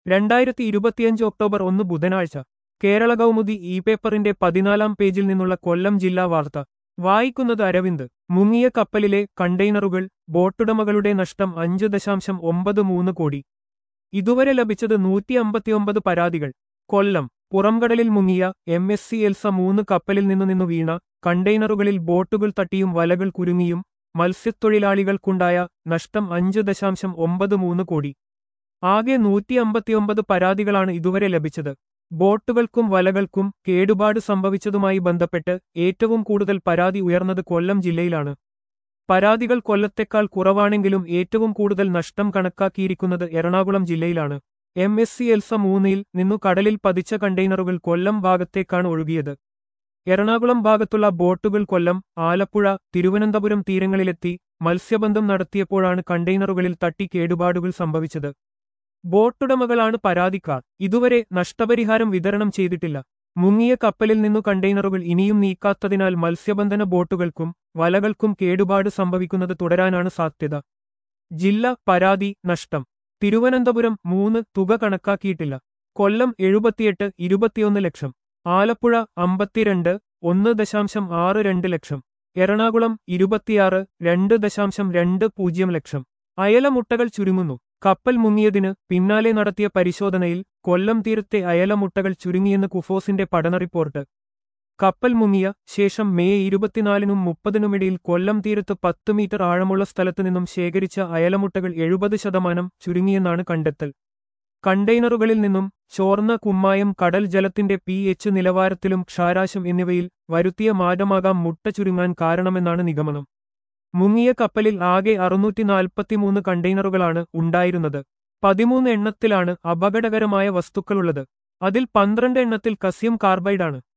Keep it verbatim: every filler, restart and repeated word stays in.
രണ്ടായിരത്തി ഇരുപത്തിയഞ്ച് ഒക്ടോബർ ഒന്ന് ബുധനാഴ്ച കേരള കൗമുദി ഇ പേപ്പറിന്റെ പതിനാലാം പേജിൽ നിന്നുള്ള കൊല്ലം ജില്ലാ വാർത്ത വായിക്കുന്നത് അരവിന്ദ്. മുങ്ങിയ കപ്പലിലെ കണ്ടെയ്നറുകൾ, ബോട്ടുടമകളുടെ നഷ്ടം അഞ്ച് ദശാംശം ഒമ്പത് മൂന്ന് കോടി. ഇതുവരെ ലഭിച്ചത് നൂറ്റി അമ്പത്തിയൊമ്പത് പരാതികൾ. കൊല്ലം. പുറംകടലിൽ മുങ്ങിയ എം എസ് സി എൽസ മൂന്ന് കപ്പലിൽ നിന്നു നിന്നു വീണ കണ്ടെയ്നറുകളിൽ ബോട്ടുകൾ തട്ടിയും വലകൾ കുരുങ്ങിയും മത്സ്യത്തൊഴിലാളികൾക്കുണ്ടായ നഷ്ടം അഞ്ച് ദശാംശം ഒമ്പത് മൂന്ന് കോടി. ആകെ നൂറ്റി അമ്പത്തിയൊമ്പത് പരാതികളാണ് ഇതുവരെ ലഭിച്ചത്. ബോട്ടുകൾക്കും വലകൾക്കും കേടുപാട് സംഭവിച്ചതുമായി ബന്ധപ്പെട്ട് ഏറ്റവും കൂടുതൽ പരാതി ഉയർന്നത് കൊല്ലം ജില്ലയിലാണ്. പരാതികൾ കൊല്ലത്തെക്കാൾ കുറവാണെങ്കിലും ഏറ്റവും കൂടുതൽ നഷ്ടം കണക്കാക്കിയിരിക്കുന്നത് എറണാകുളം ജില്ലയിലാണ്. എം എസ് സി എൽസ മൂന്നിൽ നിന്നു കടലിൽ പതിച്ച കണ്ടെയ്നറുകൾ കൊല്ലം ഭാഗത്തേക്കാണ് ഒഴുകിയത്. എറണാകുളം ഭാഗത്തുള്ള ബോട്ടുകൾ കൊല്ലം, ആലപ്പുഴ, തിരുവനന്തപുരം തീരങ്ങളിലെത്തി മത്സ്യബന്ധം നടത്തിയപ്പോഴാണ് കണ്ടെയ്നറുകളിൽ തട്ടി കേടുപാടുകൾ സംഭവിച്ചത്. ബോട്ടുടമകളാണ് പരാതിക്കാർ. ഇതുവരെ നഷ്ടപരിഹാരം വിതരണം ചെയ്തിട്ടില്ല. മുങ്ങിയ കപ്പലിൽ നിന്നു കണ്ടെയ്നറുകൾ ഇനിയും നീക്കാത്തതിനാൽ മത്സ്യബന്ധന ബോട്ടുകൾക്കും വലകൾക്കും കേടുപാട് സംഭവിക്കുന്നത് തുടരാനാണ് സാധ്യത. ജില്ല പരാതി നഷ്ടം. തിരുവനന്തപുരം മൂന്ന് തുക കണക്കാക്കിയിട്ടില്ല. കൊല്ലം എഴുപത്തിയെട്ട് ഇരുപത്തിയൊന്ന് ലക്ഷം. ആലപ്പുഴ അമ്പത്തിരണ്ട് ഒന്ന് ദശാംശം ആറ് രണ്ട് ലക്ഷം. എറണാകുളം ഇരുപത്തിയാറ് രണ്ട് ദശാംശം രണ്ട് പൂജ്യം ലക്ഷം. അയലമുട്ടകൾ ചുരുങ്ങുന്നു. കപ്പൽ മുങ്ങിയതിന് പിന്നാലെ നടത്തിയ പരിശോധനയിൽ കൊല്ലം തീരത്തെ അയലമുട്ടകൾ ചുരുങ്ങിയെന്ന് കുഫോസിന്റെ പഠന റിപ്പോർട്ട്. കപ്പൽ മുങ്ങിയ ശേഷം മെയ് ഇരുപത്തിനാലിനും മുപ്പതിനുമിടയിൽ കൊല്ലം തീരത്ത് പത്ത് മീറ്റർ ആഴമുള്ള സ്ഥലത്തുനിന്നും ശേഖരിച്ച അയലമുട്ടകൾ എഴുപത് ശതമാനം ചുരുങ്ങിയെന്നാണ് കണ്ടെത്തൽ. കണ്ടെയ്നറുകളിൽ നിന്നും ചോർന്ന കുമ്മായം കടൽ ജലത്തിന്റെ പി എച്ച് നിലവാരത്തിലും ക്ഷാരാശം എന്നിവയിൽ വരുത്തിയ മാറ്റമാകാം മുട്ട ചുരുങ്ങാൻ കാരണമെന്നാണ് നിഗമനം. മുങ്ങിയ കപ്പലിൽ ആകെ അറുന്നൂറ്റി നാൽപ്പത്തിമൂന്ന് കണ്ടെയ്നറുകളാണ് ഉണ്ടായിരുന്നത്. പതിമൂന്ന് എണ്ണത്തിലാണ് അപകടകരമായ വസ്തുക്കളുള്ളത്. അതിൽ പന്ത്രണ്ട് എണ്ണത്തിൽ കസ്യം കാർബൈഡാണ്.